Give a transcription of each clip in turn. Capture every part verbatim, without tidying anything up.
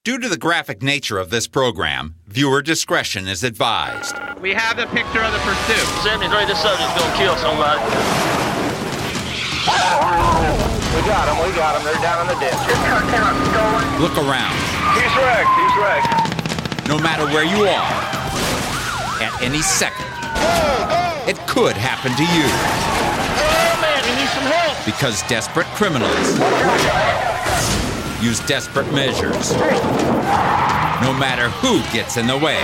Due to the graphic nature of this program, viewer discretion is advised. We have the picture of the pursuit. seventy-three, this subject's gonna kill somebody. We got him, we got him. They're down on the ditch. Look around. He's wrecked, he's wrecked. No matter where you are, at any second, it could happen to you. Oh man, we need some help. Because desperate criminals use desperate measures. No matter who gets in the way.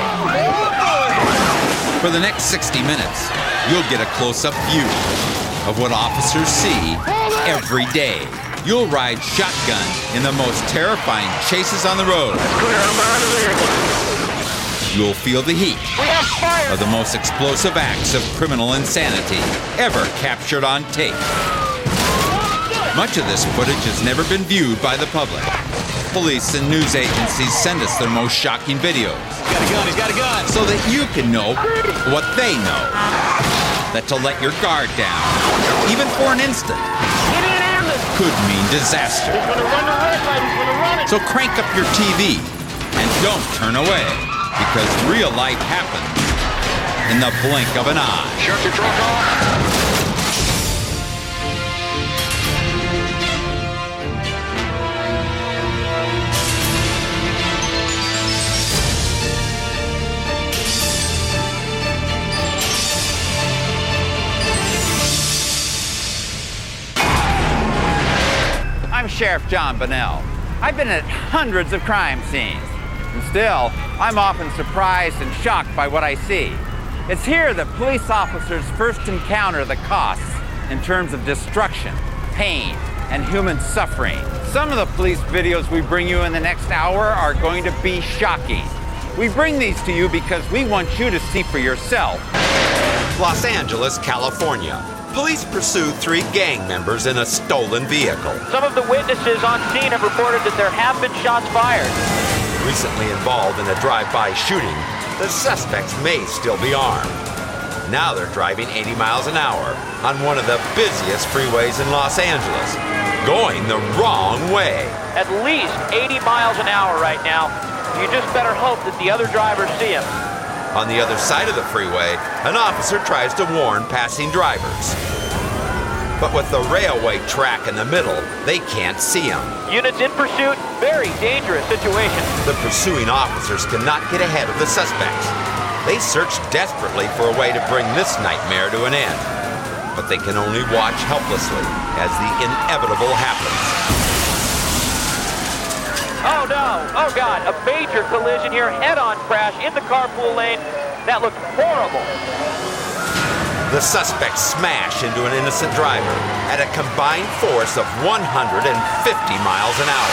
For the next sixty minutes, you'll get a close-up view of what officers see every day. You'll ride shotgun in the most terrifying chases on the road. You'll feel the heat of the most explosive acts of criminal insanity ever captured on tape. Much of this footage has never been viewed by the public. Police and news agencies send us their most shocking videos. He's got a gun, he's got a gun. So that you can know what they know. That to let your guard down, even for an instant, could mean disaster. He's gonna run the red light, he's gonna run it. So crank up your T V and don't turn away, because real life happens in the blink of an eye. Shut your truck off. I'm Sheriff John Bonnell. I've been at hundreds of crime scenes, and still, I'm often surprised and shocked by what I see. It's here that police officers first encounter the costs in terms of destruction, pain, and human suffering. Some of the police videos we bring you in the next hour are going to be shocking. We bring these to you because we want you to see for yourself. Los Angeles, California. Police pursue three gang members in a stolen vehicle. Some of the witnesses on scene have reported that there have been shots fired. Recently involved in a drive-by shooting, the suspects may still be armed. Now they're driving eighty miles an hour on one of the busiest freeways in Los Angeles, going the wrong way. At least eighty miles an hour right now. You just better hope that the other drivers see him. On the other side of the freeway, an officer tries to warn passing drivers. But with the railway track in the middle, they can't see him. Units in pursuit, very dangerous situation. The pursuing officers cannot get ahead of the suspects. They search desperately for a way to bring this nightmare to an end. But they can only watch helplessly as the inevitable happens. Oh no, oh God, a major collision here, head-on crash in the carpool lane. That looked horrible. The suspects smash into an innocent driver at a combined force of one hundred fifty miles an hour.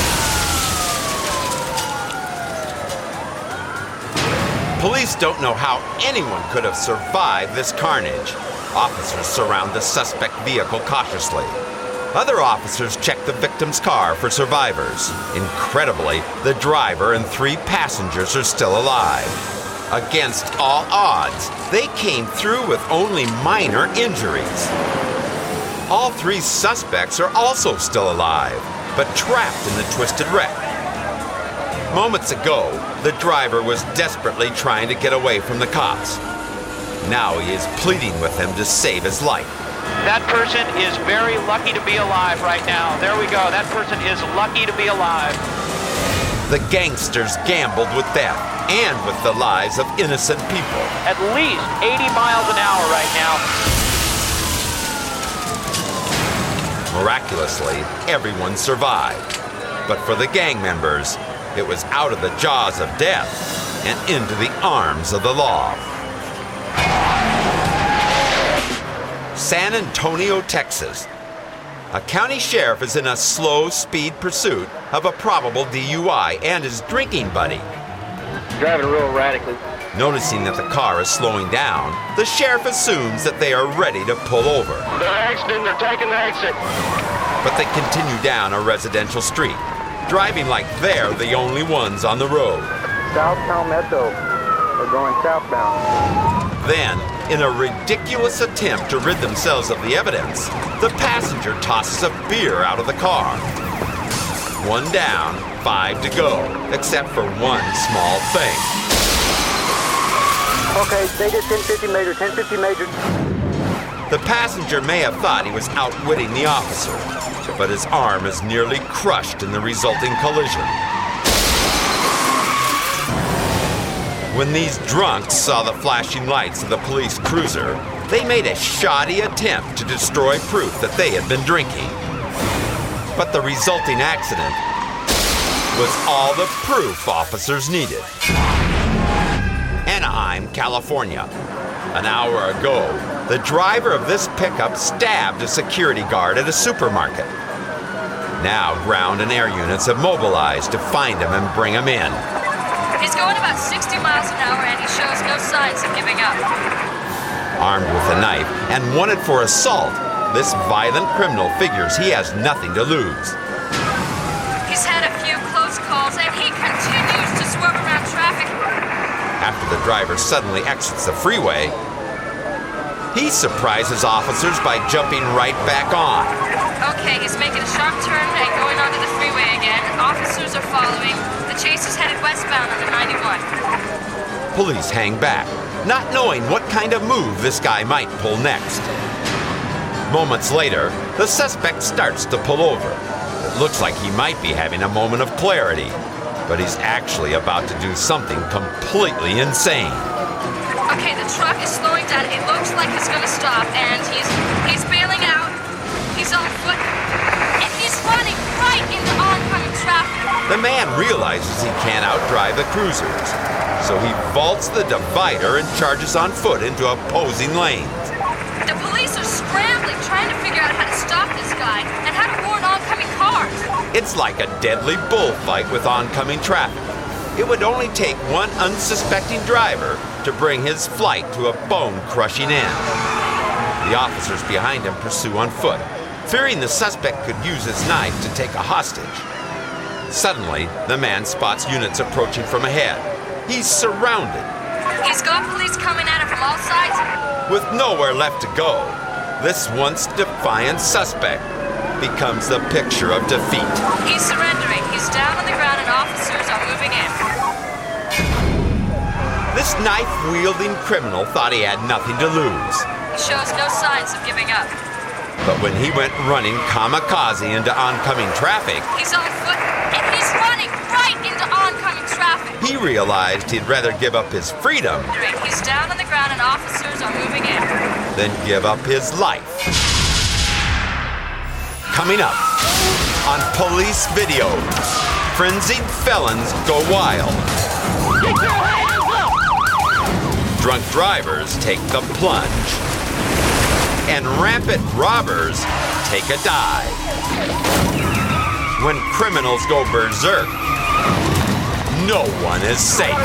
Police don't know how anyone could have survived this carnage. Officers surround the suspect vehicle cautiously. Other officers check the victim's car for survivors. Incredibly, the driver and three passengers are still alive. Against all odds, they came through with only minor injuries. All three suspects are also still alive, but trapped in the twisted wreck. Moments ago, the driver was desperately trying to get away from the cops. Now he is pleading with them to save his life. That person is very lucky to be alive right now. There we go. That person is lucky to be alive. The gangsters gambled with death and with the lives of innocent people. At least eighty miles an hour right now. Miraculously, everyone survived. But for the gang members, it was out of the jaws of death and into the arms of the law. San Antonio, Texas. A county sheriff is in a slow speed pursuit of a probable D U I and his drinking buddy. Driving real erratically. Noticing that the car is slowing down, the sheriff assumes that they are ready to pull over. They're exiting, they're taking the exit. But they continue down a residential street, driving like they're the only ones on the road. South Palmetto. They're going southbound. Then, in a ridiculous attempt to rid themselves of the evidence, the passenger tosses a beer out of the car. One down, five to go, except for one small thing. Okay, stay at ten fifty major, ten fifty major. The passenger may have thought he was outwitting the officer, but his arm is nearly crushed in the resulting collision. When these drunks saw the flashing lights of the police cruiser, they made a shoddy attempt to destroy proof that they had been drinking. But the resulting accident was all the proof officers needed. Anaheim, California. An hour ago, the driver of this pickup stabbed a security guard at a supermarket. Now, ground and air units have mobilized to find him and bring him in. He's going about sixty miles an hour and he shows no signs of giving up. Armed with a knife and wanted for assault, this violent criminal figures he has nothing to lose. He's had a few close calls and he continues to swerve around traffic. After the driver suddenly exits the freeway, he surprises officers by jumping right back on. Okay, he's making a sharp turn and going onto the freeway again. Officers are following. The chase is headed westbound on the ninety-one. Police hang back, not knowing what kind of move this guy might pull next. Moments later, the suspect starts to pull over. It looks like he might be having a moment of clarity, but he's actually about to do something completely insane. Okay, the truck is slowing down. It looks like he's gonna stop, and he's he's bailing out. He's on foot, and he's running right into oncoming traffic. The man realizes he can't outdrive the cruisers, so he vaults the divider and charges on foot into opposing lanes. The police are scrambling, trying to figure out how to stop this guy and how to warn oncoming cars. It's like a deadly bullfight with oncoming traffic. It would only take one unsuspecting driver to bring his flight to a bone-crushing end. The officers behind him pursue on foot, fearing the suspect could use his knife to take a hostage. Suddenly, the man spots units approaching from ahead. He's surrounded. He's got police coming at him from all sides. With nowhere left to go, this once defiant suspect becomes the picture of defeat. He's surrendering. He's down on the ground and officers are moving in. This knife-wielding criminal thought he had nothing to lose. He shows no signs of giving up. But when he went running kamikaze into oncoming traffic, He's on foot and he's running right into oncoming traffic. he realized he'd rather give up his freedom He's down on the ground and officers are moving in. than give up his life. Coming up on Police Video, frenzied felons go wild. Get your hands up! Drunk drivers take the plunge. And rampant robbers take a dive. When criminals go berserk, no one is safe.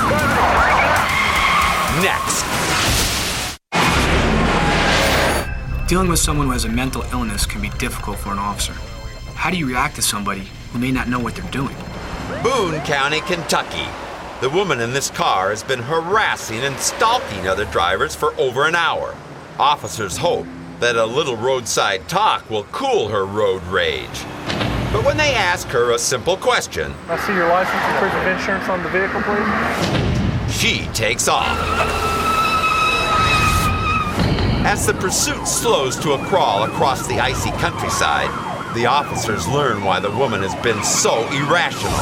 Next. Dealing with someone who has a mental illness can be difficult for an officer. How do you react to somebody who may not know what they're doing? Boone County, Kentucky. The woman in this car has been harassing and stalking other drivers for over an hour. Officers hope that a little roadside talk will cool her road rage. But when they ask her a simple question, I see your license and proof of insurance on the vehicle, please. she takes off. As the pursuit slows to a crawl across the icy countryside, the officers learn why the woman has been so irrational.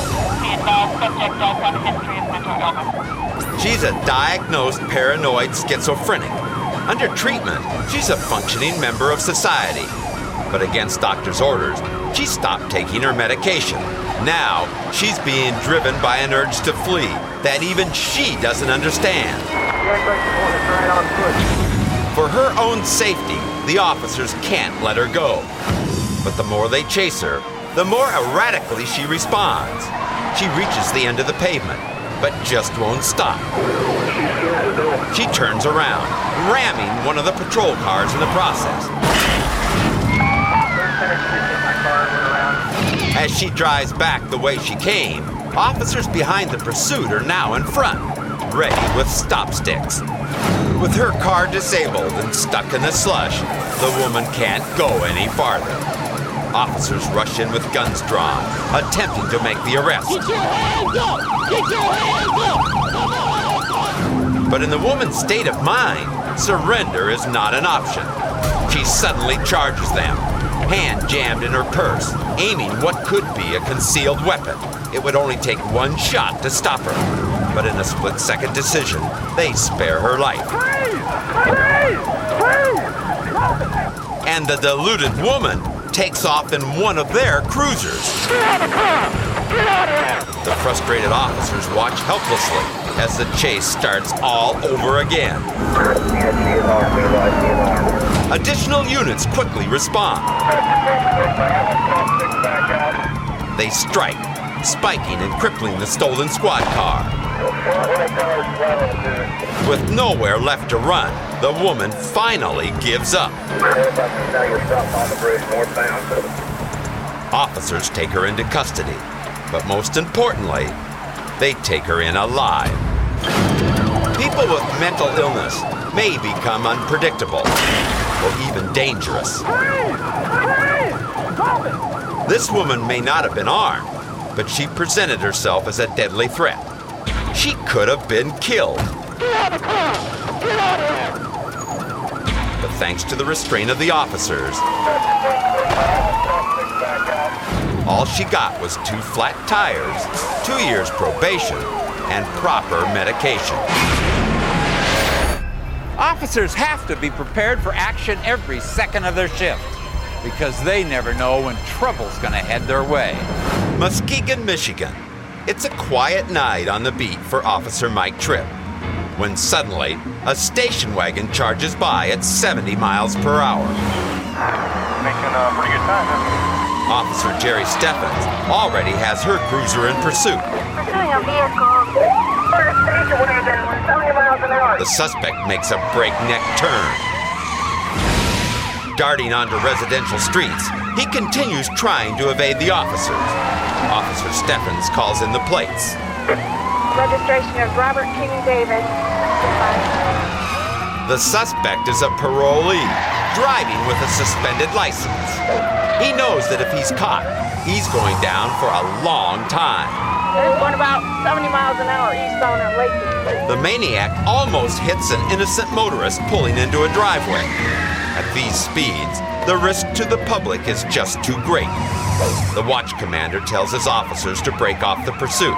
She's a diagnosed paranoid schizophrenic. Under treatment, she's a functioning member of society. But against doctor's orders, she stopped taking her medication. Now, she's being driven by an urge to flee that even she doesn't understand. For her own safety, the officers can't let her go. But the more they chase her, the more erratically she responds. She reaches the end of the pavement, but just won't stop. She turns around, ramming one of the patrol cars in the process. As she drives back the way she came, officers behind the pursuit are now in front, ready with stop sticks. With her car disabled and stuck in the slush, the woman can't go any farther. Officers rush in with guns drawn, attempting to make the arrest. Get your hands up! Get your hands up! But in the woman's state of mind, surrender is not an option. She suddenly charges them, hand jammed in her purse, aiming what could be a concealed weapon. It would only take one shot to stop her. But in a split-second decision, they spare her life. And the deluded woman takes off in one of their cruisers. The frustrated officers watch helplessly as the chase starts all over again. Additional units quickly respond. They strike, spiking and crippling the stolen squad car. With nowhere left to run, the woman finally gives up. Officers take her into custody, but most importantly, they take her in alive. People with mental illness may become unpredictable or even dangerous. This woman may not have been armed, but she presented herself as a deadly threat. She could have been killed. But thanks to the restraint of the officers, all she got was two flat tires, two years probation, and proper medication. Officers have to be prepared for action every second of their shift because they never know when trouble's gonna head their way. Muskegon, Michigan. It's a quiet night on the beat for Officer Mike Tripp, when suddenly a station wagon charges by at seventy miles per hour. Making a pretty good time, huh? Officer Jerry Steffens already has her cruiser in pursuit. Pursuing a vehicle. For a station wagon, seventy miles an hour. The suspect makes a breakneck turn. Darting onto residential streets, he continues trying to evade the officers. Officer Steffens calls in the plates. Registration of Robert King Davis. The suspect is a parolee, driving with a suspended license. He knows that if he's caught, he's going down for a long time. There's one about seventy miles an hour eastbound on Lake Street. The maniac almost hits an innocent motorist pulling into a driveway. At these speeds, the risk to the public is just too great. The watch commander tells his officers to break off the pursuit.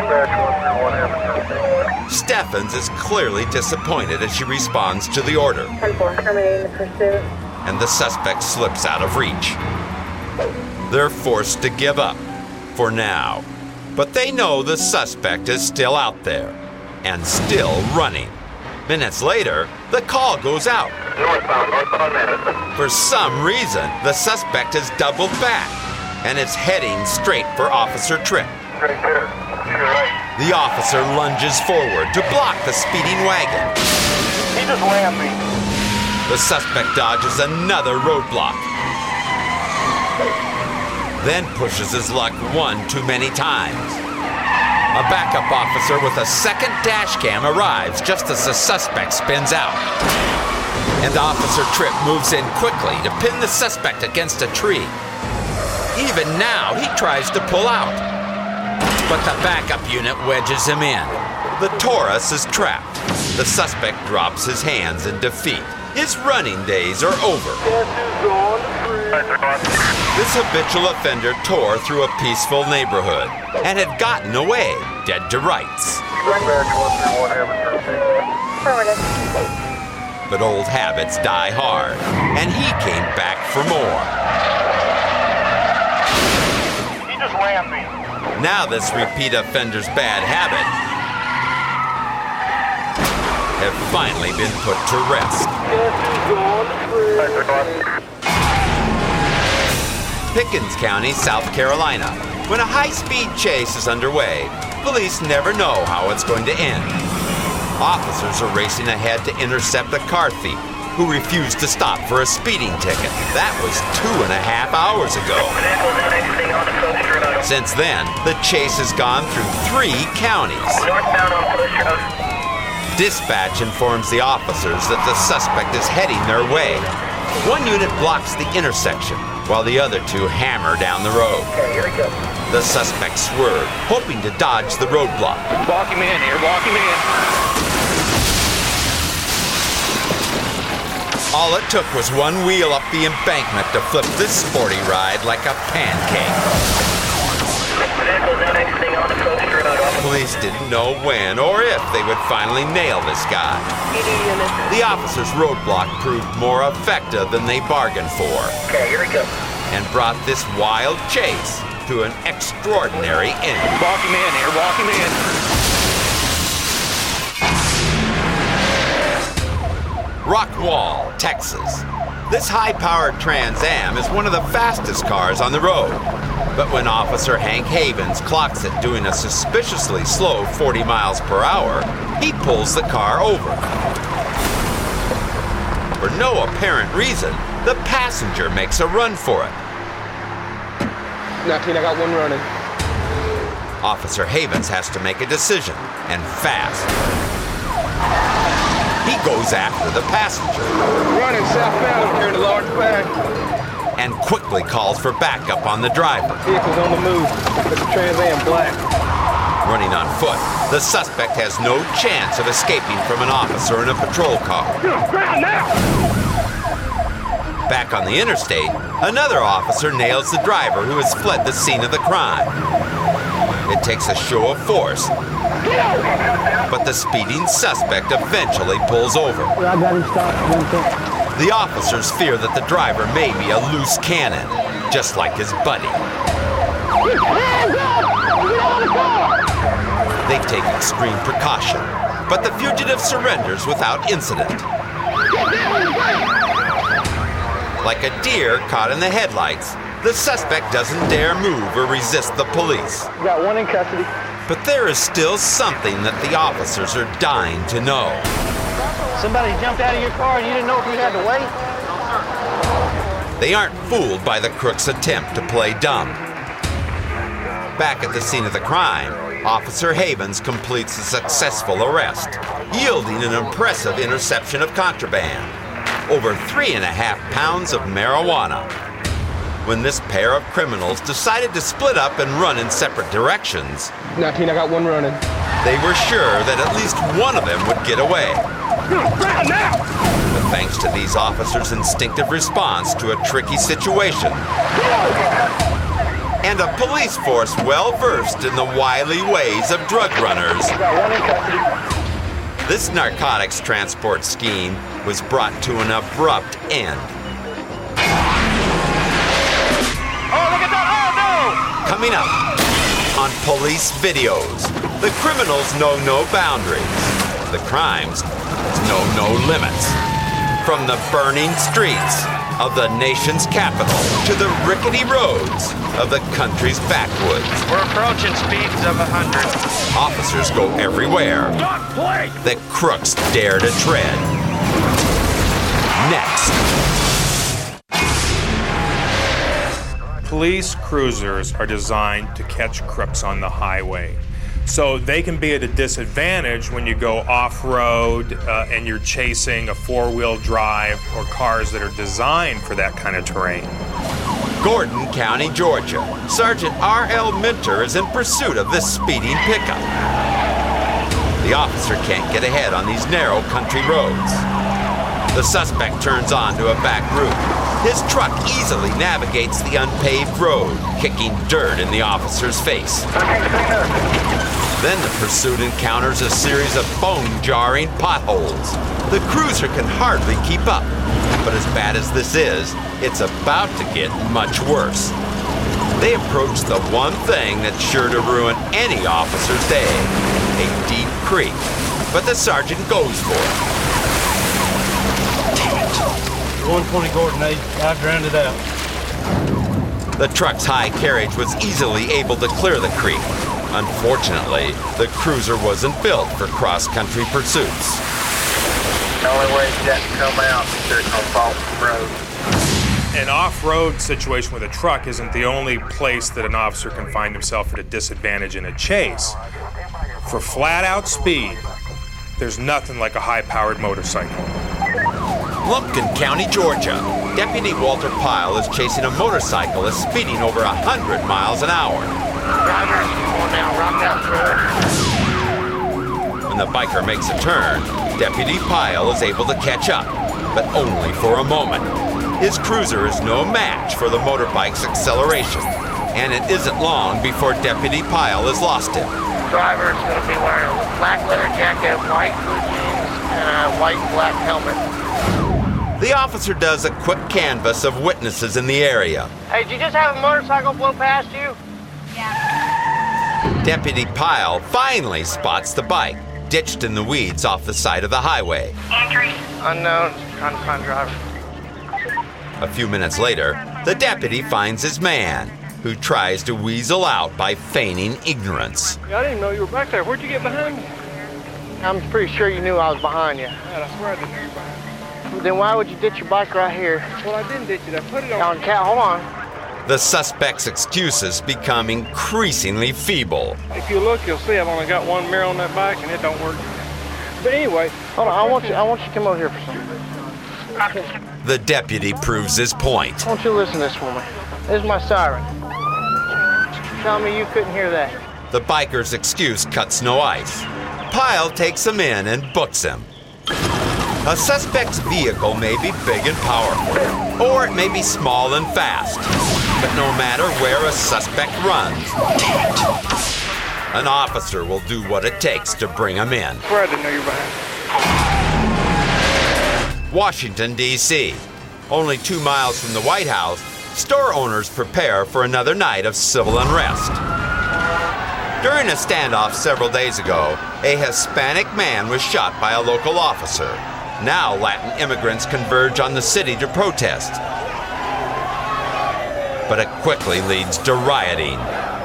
Steffens is clearly disappointed as she responds to the order. Terminating the pursuit. And the suspect slips out of reach. They're forced to give up, for now. But they know the suspect is still out there, and still running. Minutes later, the call goes out. For some reason, the suspect has doubled back, and is heading straight for Officer Tripp. The officer lunges forward to block the speeding wagon. He just rammed me. The suspect dodges another roadblock, then pushes his luck one too many times. A backup officer with a second dash cam arrives just as the suspect spins out. And Officer Tripp moves in quickly to pin the suspect against a tree. Even now, he tries to pull out. But the backup unit wedges him in. The Taurus is trapped. The suspect drops his hands in defeat. His running days are over. This habitual offender tore through a peaceful neighborhood and had gotten away, dead to rights. But old habits die hard, and he came back for more. He just rammed me. Now this repeat offender's bad habit have finally been put to rest. Pickens County, South Carolina. When a high-speed chase is underway, police never know how it's going to end. Officers are racing ahead to intercept a car thief who refused to stop for a speeding ticket. That was two and a half hours ago. Since then, the chase has gone through three counties. Dispatch informs the officers that the suspect is heading their way. One unit blocks the intersection, while the other two hammer down the road. Okay, here we go. The suspect swerved, hoping to dodge the roadblock. Walk him in here, walk him in. All it took was one wheel up the embankment to flip this sporty ride like a pancake. Police didn't know when or if they would finally nail this guy. The officer's roadblock proved more effective than they bargained for. Okay, here we go. And brought this wild chase to an extraordinary end. Walk him in here, walk him in. Rockwall, Texas. This high-powered Trans Am is one of the fastest cars on the road. But when Officer Hank Havens clocks it doing a suspiciously slow forty miles per hour, he pulls the car over. For no apparent reason, the passenger makes a run for it. nineteen, I got one running. Officer Havens has to make a decision, and fast. He goes after the passenger. Running southbound up here in a large bag. And quickly calls for backup on the driver. Vehicle's on the move. It's a Trans Am black. Running on foot, the suspect has no chance of escaping from an officer in a patrol car. Back on the interstate, another officer nails the driver who has fled the scene of the crime. It takes a show of force, but the speeding suspect eventually pulls over. I got him stopped. The officers fear that the driver may be a loose cannon, just like his buddy. Hands up! Get out of the car! They take extreme precaution, but the fugitive surrenders without incident. Like a deer caught in the headlights, the suspect doesn't dare move or resist the police. Got one in custody. But there is still something that the officers are dying to know. Somebody jumped out of your car and you didn't know if you had to wait? They aren't fooled by the crook's attempt to play dumb. Back at the scene of the crime, Officer Havens completes a successful arrest, yielding an impressive interception of contraband. Over three and a half pounds of marijuana. When this pair of criminals decided to split up and run in separate directions, nineteen, I got one running. they were sure that at least one of them would get away. But thanks to these officers' instinctive response to a tricky situation, and a police force well-versed in the wily ways of drug runners, this narcotics transport scheme was brought to an abrupt end. Oh, look at that! Oh, no! Coming up on Police Videos, the criminals know no boundaries. The crimes know no limits. From the burning streets of the nation's capital to the rickety roads of the country's backwoods. We're approaching speeds of a hundred. Officers go everywhere that crooks dare to tread. Next. Police cruisers are designed to catch crooks on the highway. So they can be at a disadvantage when you go off-road uh, and you're chasing a four-wheel drive or cars that are designed for that kind of terrain. Gordon County, Georgia. Sergeant R L Minter is in pursuit of this speeding pickup. The officer can't get ahead on these narrow country roads. The suspect turns onto a back route. His truck easily navigates the unpaved road, kicking dirt in the officer's face. Then the pursuit encounters a series of bone-jarring potholes. The cruiser can hardly keep up. But as bad as this is, it's about to get much worse. They approach the one thing that's sure to ruin any officer's day, a deep creek. But the sergeant goes for it. one twenty Gordon, they I drowned it out. The truck's high carriage was easily able to clear the creek. Unfortunately, the cruiser wasn't built for cross-country pursuits. The only way you got to come out is there's no fault in the road. An off-road situation with a truck isn't the only place that an officer can find himself at a disadvantage in a chase. For flat-out speed, there's nothing like a high-powered motorcycle. Lumpkin County, Georgia. Deputy Walter Pyle is chasing a motorcyclist speeding over one hundred miles an hour. Drivers, come on now, rock that road. When the biker makes a turn, Deputy Pyle is able to catch up, but only for a moment. His cruiser is no match for the motorbike's acceleration, and it isn't long before Deputy Pyle has lost him. Driver's going to be wearing a black leather jacket, white blue jeans, and a white and black helmet. The officer does a quick canvass of witnesses in the area. Hey, did you just have a motorcycle blow past you? Yeah. Deputy Pyle finally spots the bike, ditched in the weeds off the side of the highway. Entry. Unknown, trying to find driver. A few minutes later, the deputy finds his man, who tries to weasel out by feigning ignorance. I didn't know you were back there. Where'd you get behind me? I'm pretty sure you knew I was behind you. God, I swear I didn't know you were behind me. Then why would you ditch your bike right here? Well, I didn't ditch it. I put it on. On cat, hold on. The suspect's excuses become increasingly feeble. If you look, you'll see I've only got one mirror on that bike, and it don't work. But anyway, hold on. I want you. I want you to come over here for something. The deputy proves his point. I want you to listen to this for me. This is my siren. Tell me you couldn't hear that. The biker's excuse cuts no ice. Pyle takes him in and books him. A suspect's vehicle may be big and powerful, or it may be small and fast. But no matter where a suspect runs, an officer will do what it takes to bring him in. I swear I didn't know you were behind me. Washington, D C Only two miles from the White House, store owners prepare for another night of civil unrest. During a standoff several days ago, a Hispanic man was shot by a local officer. Now Latin immigrants converge on the city to protest. But it quickly leads to rioting.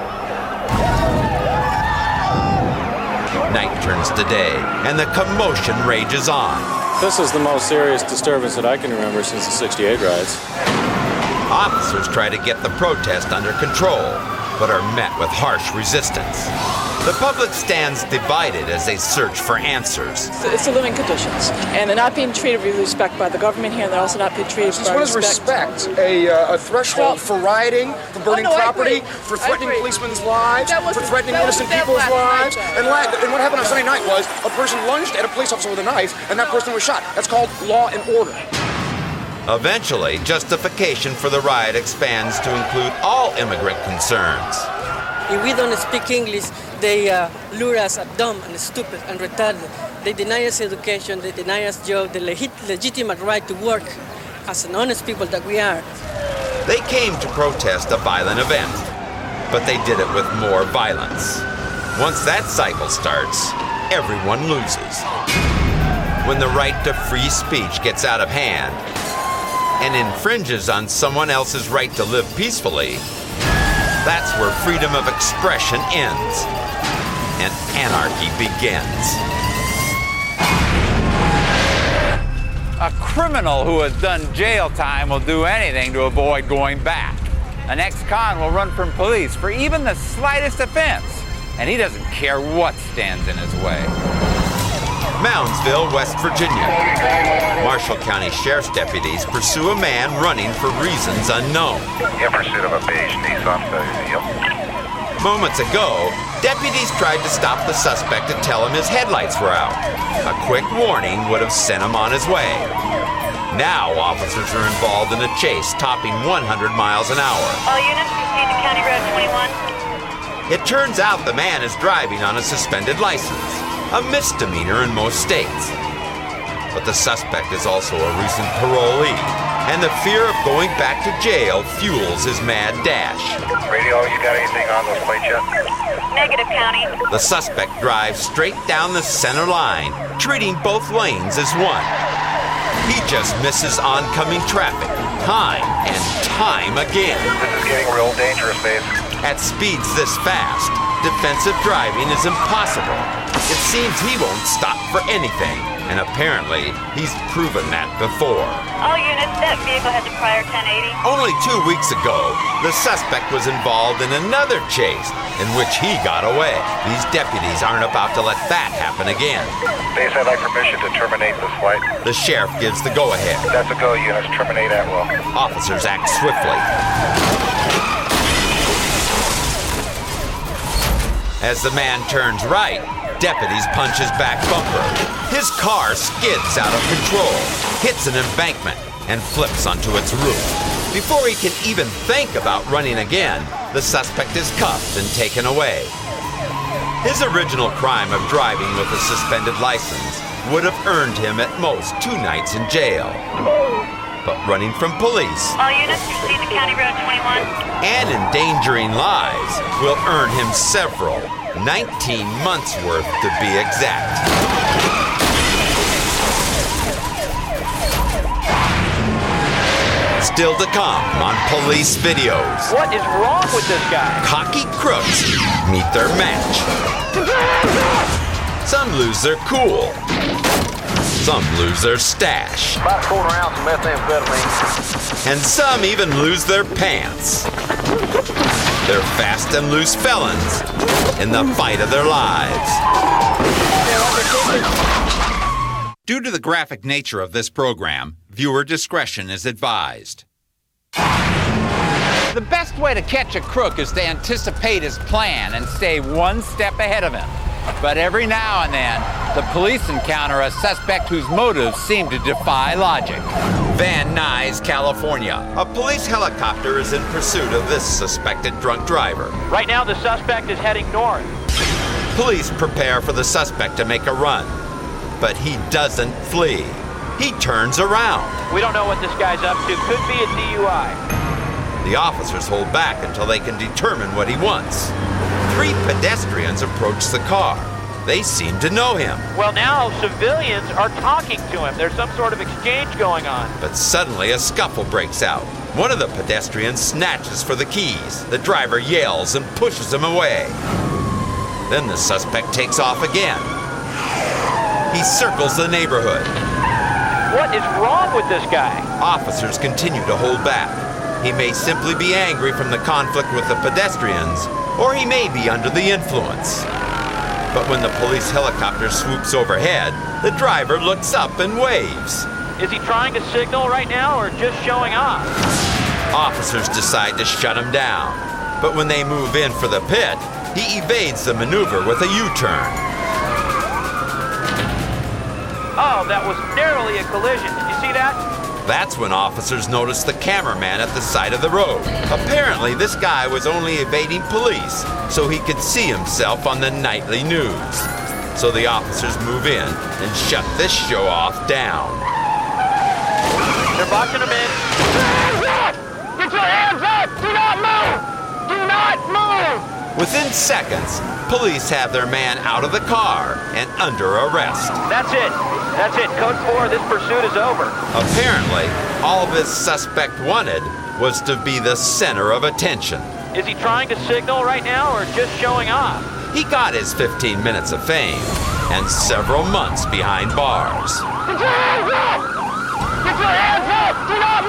Night turns to day, and the commotion rages on. This is the most serious disturbance that I can remember since the sixty-eight riots. Officers try to get the protest under control, but are met with harsh resistance. The public stands divided as they search for answers. It's the living conditions, and they're not being treated with respect by the government here, and they're also not being treated Since by when is respect. respect a, uh, a threshold Well, for rioting, for burning oh, no, I property, agree. for I threatening agree. policemen's lives, That for wasn't- threatening that innocent wasn't people's that last lives? night, And, la- and what happened on Sunday night was a person lunged at a police officer with a knife, and that person was shot. That's called law and order. Eventually, justification for the riot expands to include all immigrant concerns. If we don't speak English, they uh, lure us at dumb and stupid and retarded. They deny us education, they deny us job, the legit- legitimate right to work as an honest people that we are. They came to protest a violent event, but they did it with more violence. Once that cycle starts, everyone loses. When the right to free speech gets out of hand and infringes on someone else's right to live peacefully, that's where freedom of expression ends and anarchy begins. A criminal who has done jail time will do anything to avoid going back. An ex-con will run from police for even the slightest offense, and he doesn't care what stands in his way. Moundsville, West Virginia. Marshall County Sheriff's deputies pursue a man running for reasons unknown. In pursuit of a beige Nissan Yep. Moments ago, deputies tried to stop the suspect and tell him his headlights were out. A quick warning would have sent him on his way. Now officers are involved in a chase topping one hundred miles an hour. All units proceed to County Road twenty-one. It turns out the man is driving on a suspended license, a misdemeanor in most states. But the suspect is also a recent parolee, and the fear of going back to jail fuels his mad dash. Radio, you got anything on those plates yet? Negative, County. The suspect drives straight down the center line, treating both lanes as one. He just misses oncoming traffic, time and time again. This is getting real dangerous, babe. At speeds this fast, defensive driving is impossible. It seems he won't stop for anything. and apparently he's proven that before. All units, that vehicle has a prior ten eighty. Only two weeks ago, the suspect was involved in another chase in which he got away. These deputies aren't about to let that happen again. Base, I'd like permission to terminate this flight. The sheriff gives the go-ahead. That's a go, units. Terminate at will. Officers act swiftly. As the man turns right, deputies punch his back bumper. His car skids out of control, hits an embankment, and flips onto its roof. Before he can even think about running again, the suspect is cuffed and taken away. His original crime of driving with a suspended license would have earned him at most two nights in jail. But running from police All units, proceed to County Road twenty-one. and endangering lives will earn him several, nineteen months worth to be exact. Still to come on police videos. What is wrong with this guy? Cocky crooks meet their match. Some lose their cool. Some lose their stash. About a quarter ounce of methamphetamine. And some even lose their pants. They're fast and loose felons in the fight of their lives. Due to the graphic nature of this program, viewer discretion is advised. The best way to catch a crook is to anticipate his plan and stay one step ahead of him. But every now and then, the police encounter a suspect whose motives seem to defy logic. Van Nuys, California. A police helicopter is in pursuit of this suspected drunk driver. Right now, the suspect is heading north. Police prepare for the suspect to make a run, but he doesn't flee. He turns around. We don't know what this guy's up to. Could be a D U I. The officers hold back until they can determine what he wants. Three pedestrians approach the car. They seem to know him. Well, now civilians are talking to him. There's some sort of exchange going on. But suddenly a scuffle breaks out. One of the pedestrians snatches for the keys. The driver yells and pushes him away. Then the suspect takes off again. He circles the neighborhood. What is wrong with this guy? Officers continue to hold back. He may simply be angry from the conflict with the pedestrians, or he may be under the influence. But when the police helicopter swoops overhead, the driver looks up and waves. Is he trying to signal right now or just showing off? Officers decide to shut him down. But when they move in for the pit, he evades the maneuver with a U-turn. Oh, that was narrowly a collision. Did you see that? That's when officers notice the cameraman at the side of the road. Apparently, this guy was only evading police so he could see himself on the nightly news. So the officers move in and shut this show off down. They're boxing him in. Hands up! Get your hands up! Do not move! Do not move! Within seconds, police have their man out of the car and under arrest. That's it. That's it. Code four, this pursuit is over. Apparently, all this suspect wanted was to be the center of attention. Is he trying to signal right now or just showing off? He got his fifteen minutes of fame and several months behind bars. Get your hands up! Get your hands up! Do not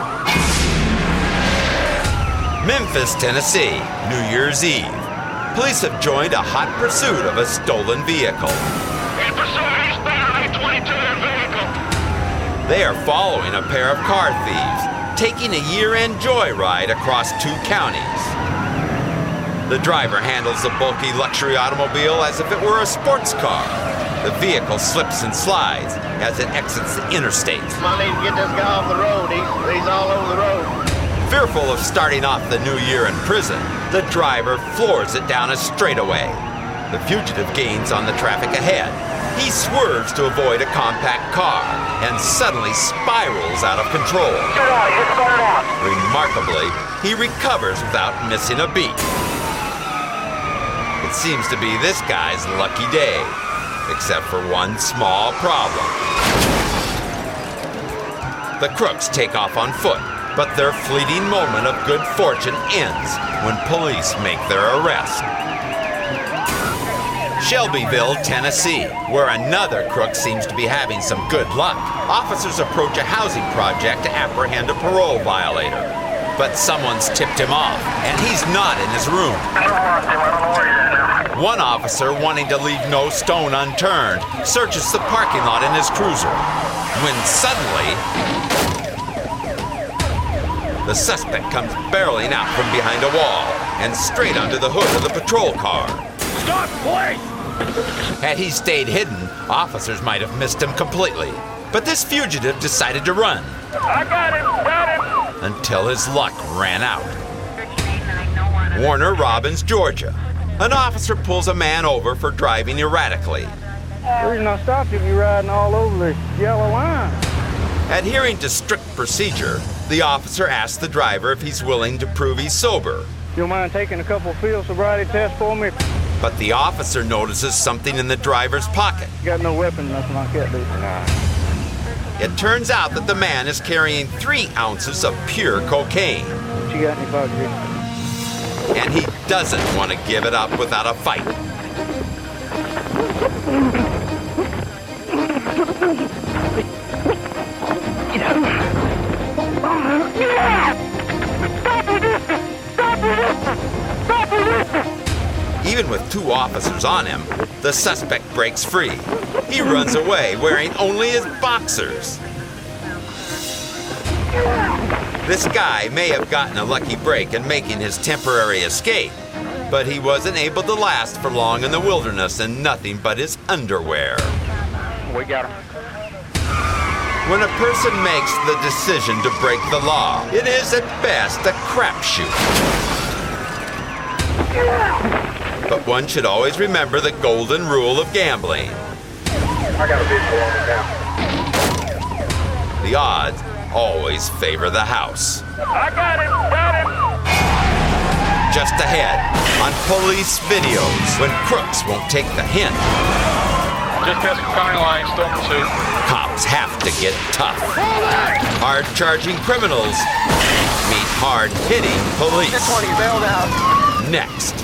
move! Memphis, Tennessee, New Year's Eve. Police have joined a hot pursuit of a stolen vehicle. In pursuit of eastbound I twenty-two vehicle. They are following a pair of car thieves, taking a year-end joyride across two counties. The driver handles the bulky luxury automobile as if it were a sports car. The vehicle slips and slides as it exits the interstate. I need to get this guy off the road. He's, he's all over the road. Fearful of starting off the new year in prison, the driver floors it down a straightaway. The fugitive gains on the traffic ahead. He swerves to avoid a compact car and suddenly spirals out of control. Get out, get started out. Remarkably, he recovers without missing a beat. It seems to be this guy's lucky day, except for one small problem. The crooks take off on foot, but their fleeting moment of good fortune ends when police make their arrest. Shelbyville, Tennessee, where another crook seems to be having some good luck. Officers approach a housing project to apprehend a parole violator. But someone's tipped him off, and he's not in his room. One officer, wanting to leave no stone unturned, searches the parking lot in his cruiser, when suddenly the suspect comes barreling out from behind a wall and straight onto the hood of the patrol car. Stop, please! Had he stayed hidden, officers might have missed him completely. But this fugitive decided to run. I got him! Got him! Until his luck ran out. Warner Robins, Georgia. An officer pulls a man over for driving erratically. The reason I stopped you, you're riding all over the yellow line. Adhering to strict procedure, the officer asks the driver if he's willing to prove he's sober. You mind taking a couple field sobriety tests for me? But the officer notices something in the driver's pocket. You got no weapon, nothing like that, do you? Nah. It turns out that the man is carrying three ounces of pure cocaine. What you got in your pocket? And he doesn't want to give it up without a fight. Even with two officers on him, the suspect breaks free. He runs away wearing only his boxers. This guy may have gotten a lucky break in making his temporary escape, but he wasn't able to last for long in the wilderness in nothing but his underwear. We got him. When a person makes the decision to break the law, it is at best a crapshoot. But one should always remember the golden rule of gambling. I got a big one now. The odds always favor the house. I got him! Got him! Just ahead, on police videos, when crooks won't take the hint. Just past the county line, still in pursuit. Cops have to get tough. Hard-charging criminals meet hard-hitting police. This one, he bailed out. Next.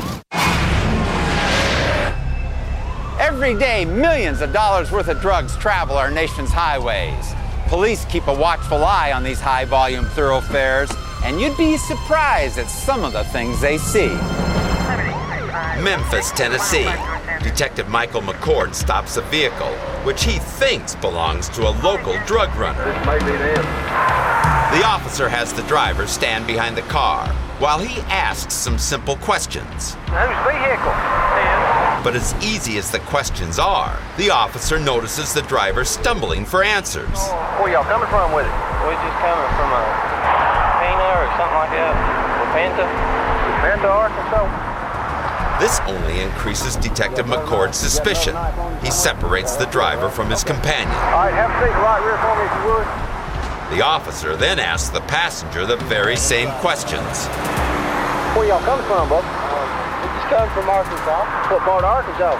Every day, millions of dollars worth of drugs travel our nation's highways. Police keep a watchful eye on these high-volume thoroughfares, and you'd be surprised at some of the things they see. Memphis, Tennessee. Detective Michael McCord stops a vehicle, which he thinks belongs to a local drug runner. This may be them. The officer has the driver stand behind the car while he asks some simple questions. Whose vehicle? And But as easy as the questions are, the officer notices the driver stumbling for answers. where y'all coming from with it? We're just coming from a Pena or something like that. Repenta. Repenta, Arkansas. This only increases Detective McCord's suspicion. He separates the driver from his companion. All right, have a seat right rear for me if you would. The officer then asks the passenger the very same questions. Where y'all coming from, bub? We just come from Arkansas. What part of Arkansas?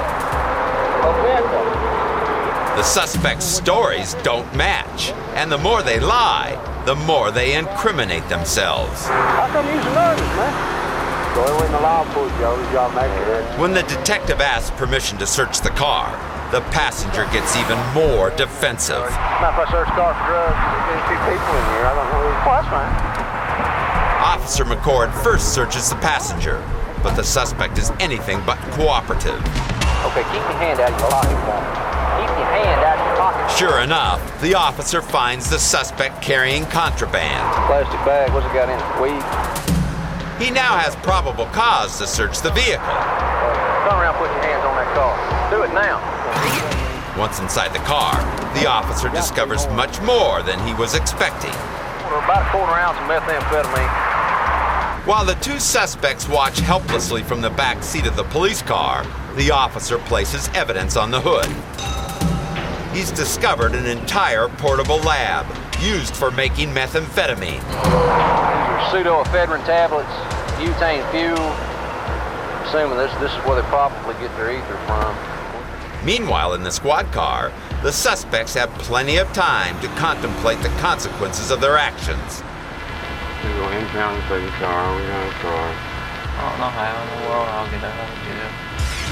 Repenta. The suspect's stories don't match, and the more they lie, the more they incriminate themselves. How come you so nervous, man? Go in the law enforcement, Joe. Y'all make it. When the detective asks permission to search the car, the passenger gets even more defensive. Not if I search the car for drugs. There's two people in here. I don't know. Well, that's fine. Officer McCord first searches the passenger, but the suspect is anything but cooperative. Okay, keep your hand out of your pocket, boy. Keep your hand out of your pocket. Sure enough, the officer finds the suspect carrying contraband. Plastic bag. What's it got in it? Weed. He now has probable cause to search the vehicle. Turn around, put your hands on that car. Do it now. Once inside the car, the officer discovers much more than he was expecting. About a quarter ounce of methamphetamine. While the two suspects watch helplessly from the back seat of the police car, the officer places evidence on the hood. He's discovered an entire portable lab used for making methamphetamine. Pseudoephedrine tablets, butane fuel. Assuming this, this is where they probably get their ether from. Meanwhile, in the squad car, the suspects have plenty of time to contemplate the consequences of their actions. We go impound the car, we got a car. I don't know how in the world I'll get out of jail.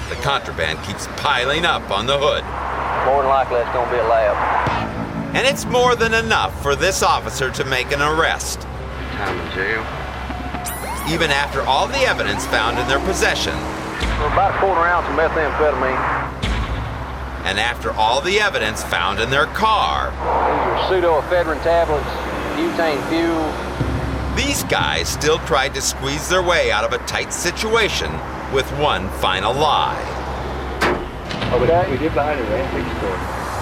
the contraband keeps piling up on the hood. More than likely, it's gonna be a lab. And it's more than enough for this officer to make an arrest. Time in jail. Even after all the evidence found in their possession. We're about a quarter ounce of methamphetamine. And after all the evidence found in their car. These are pseudoephedrine tablets, butane fuel. These guys still tried to squeeze their way out of a tight situation with one final lie. Over that, we did behind an antique store.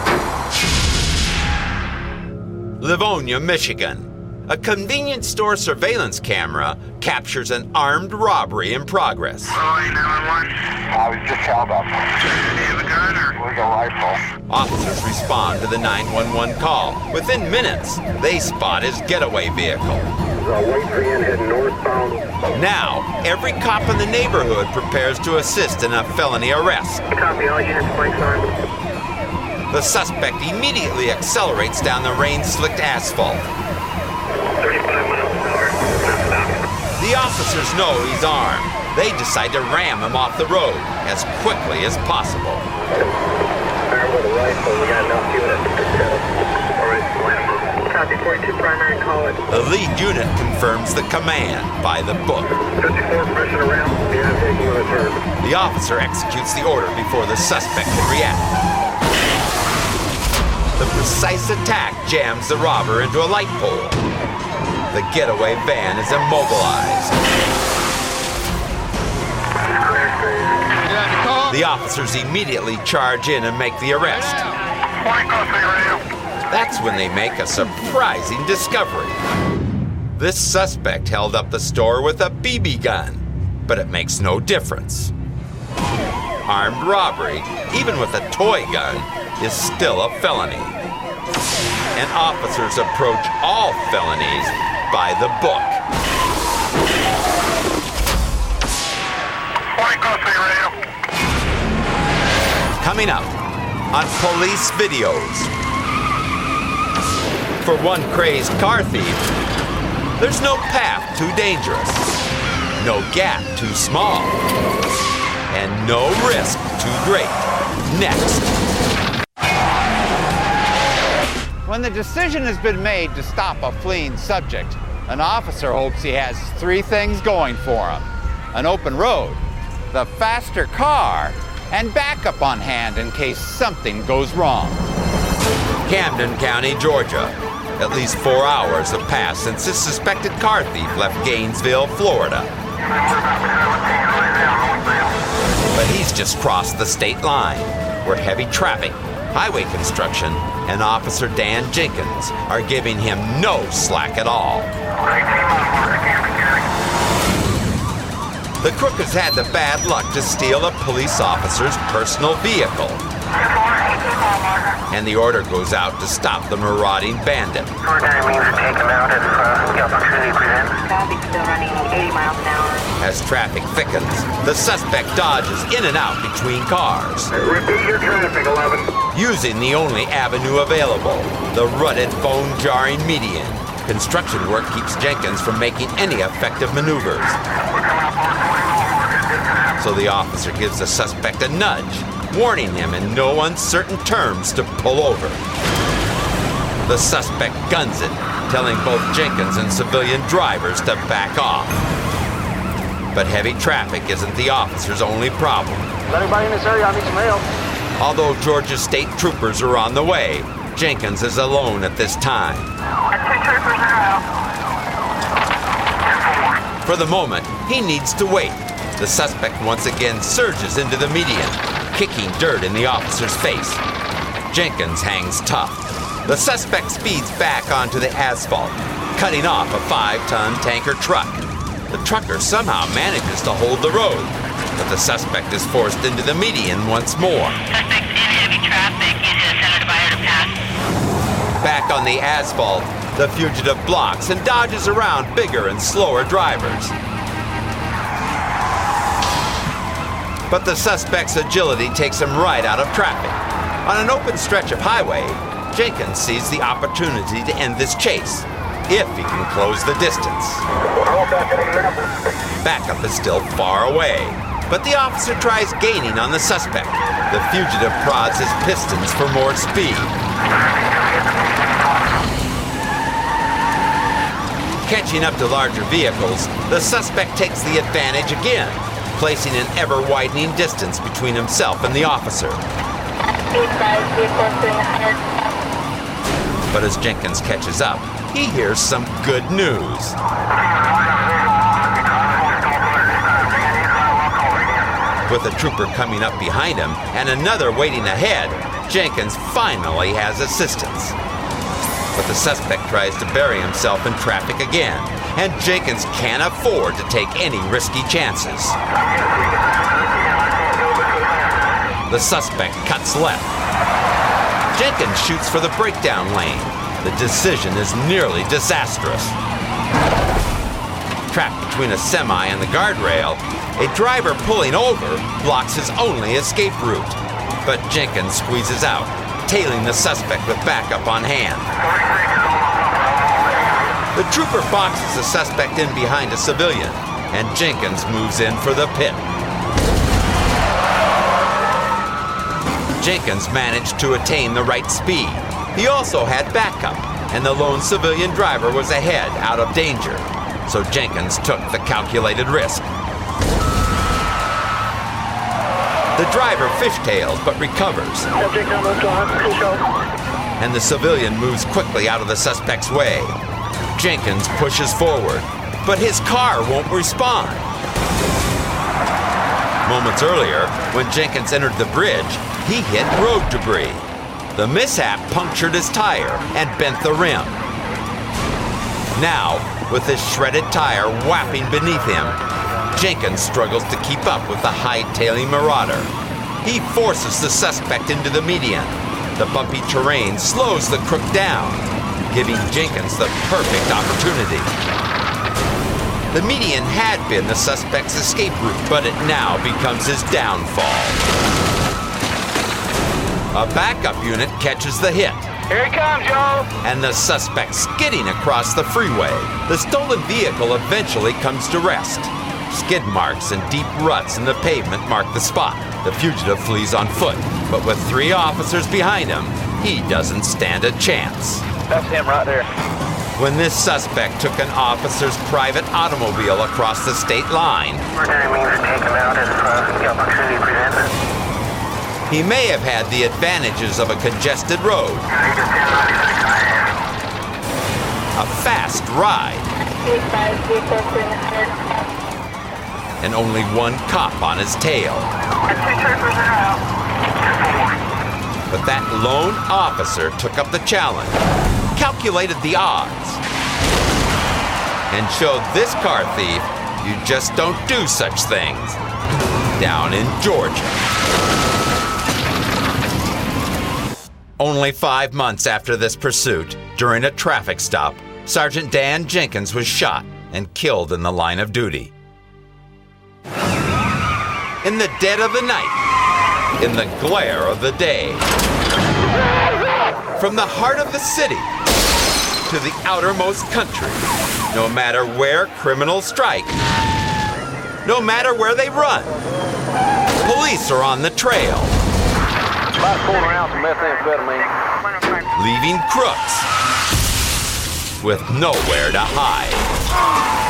Livonia, Michigan. A convenience store surveillance camera captures an armed robbery in progress. I was just held up. Do you have a gun or? With a rifle. Officers respond to the nine one one call. Within minutes, they spot his getaway vehicle. White van heading northbound. Now, every cop in the neighborhood prepares to assist in a felony arrest. Copy, all units, blanks on. The suspect immediately accelerates down the rain-slicked asphalt. thirty-five miles an hour. The officers know he's armed. They decide to ram him off the road as quickly as possible. Fire with a rifle, we got enough units. All right, line him up. Copy, forty-two primary, call it. The lead unit confirms the command by the book. fifty-four, pressing around. Yeah, taking with a turn. The officer executes the order before the suspect can react. The precise attack jams the robber into a light pole. The getaway van is immobilized. The officers immediately charge in and make the arrest. That's when they make a surprising discovery. This suspect held up the store with a B B gun, but it makes no difference. Armed robbery, even with a toy gun, is still a felony. And officers approach all felonies by the book. Coming up on Police Videos. For one crazed car thief, there's no path too dangerous, no gap too small, and no risk too great. Next. When the decision has been made to stop a fleeing subject, an officer hopes he has three things going for him: an open road, the faster car, and backup on hand in case something goes wrong. Camden County, Georgia. At least four hours have passed since this suspected car thief left Gainesville, Florida. But he's just crossed the state line, where heavy traffic, highway construction, and Officer Dan Jenkins are giving him no slack at all. The crook has had the bad luck to steal a police officer's personal vehicle. And the order goes out to stop the marauding bandit. As traffic thickens, the suspect dodges in and out between cars. Repeat your traffic, eleven. Using the only avenue available, the rutted, bone-jarring median. Construction work keeps Jenkins from making any effective maneuvers. So the officer gives the suspect a nudge, warning him in no uncertain terms to pull over. The suspect guns it, telling both Jenkins and civilian drivers to back off. But heavy traffic isn't the officer's only problem. Is anybody in this area? I need some help. Although Georgia state troopers are on the way, Jenkins is alone at this time. For the moment, he needs to wait. The suspect once again surges into the median, kicking dirt in the officer's face. Jenkins hangs tough. The suspect speeds back onto the asphalt, cutting off a five-ton tanker truck. The trucker somehow manages to hold the road, but the suspect is forced into the median once more. Suspect in heavy traffic into the center divider to pass. Back on the asphalt, the fugitive blocks and dodges around bigger and slower drivers. But the suspect's agility takes him right out of traffic. On an open stretch of highway, Jenkins sees the opportunity to end this chase, if he can close the distance. Backup is still far away, but the officer tries gaining on the suspect. The fugitive prods his pistons for more speed. Catching up to larger vehicles, the suspect takes the advantage again, placing an ever-widening distance between himself and the officer. But as Jenkins catches up, he hears some good news. With a trooper coming up behind him and another waiting ahead, Jenkins finally has assistance. But the suspect tries to bury himself in traffic again, and Jenkins can't afford to take any risky chances. The suspect cuts left. Jenkins shoots for the breakdown lane. The decision is nearly disastrous. Trapped between a semi and the guardrail, a driver pulling over blocks his only escape route. But Jenkins squeezes out, tailing the suspect with backup on hand. The trooper boxes the suspect in behind a civilian, and Jenkins moves in for the pit. Jenkins managed to attain the right speed. He also had backup, and the lone civilian driver was ahead, out of danger. So Jenkins took the calculated risk. The driver fishtails but recovers. And the civilian moves quickly out of the suspect's way. Jenkins pushes forward, but his car won't respond. Moments earlier, when Jenkins entered the bridge, he hit road debris. The mishap punctured his tire and bent the rim. Now, with his shredded tire whapping beneath him, Jenkins struggles to keep up with the hightailing marauder. He forces the suspect into the median. The bumpy terrain slows the crook down, giving Jenkins the perfect opportunity. The median had been the suspect's escape route, but it now becomes his downfall. A backup unit catches the hit. Here he comes, Joe! And the suspect skidding across the freeway. The stolen vehicle eventually comes to rest. Skid marks and deep ruts in the pavement mark the spot. The fugitive flees on foot, but with three officers behind him, he doesn't stand a chance. That's him right there. When this suspect took an officer's private automobile across the state line, Ordinary means to take him out as uh, the opportunity presents. he may have had the advantages of a congested road, a fast ride, and only one cop on his tail. But that lone officer took up the challenge, calculated the odds, and showed this car thief you just don't do such things down in Georgia. Only five months after this pursuit, during a traffic stop, Sergeant Dan Jenkins was shot and killed in the line of duty. In the dead of the night, in the glare of the day, from the heart of the city to the outermost country, no matter where criminals strike, no matter where they run, police are on the trail. About a quarter ounce of methamphetamine. Leaving crooks with nowhere to hide.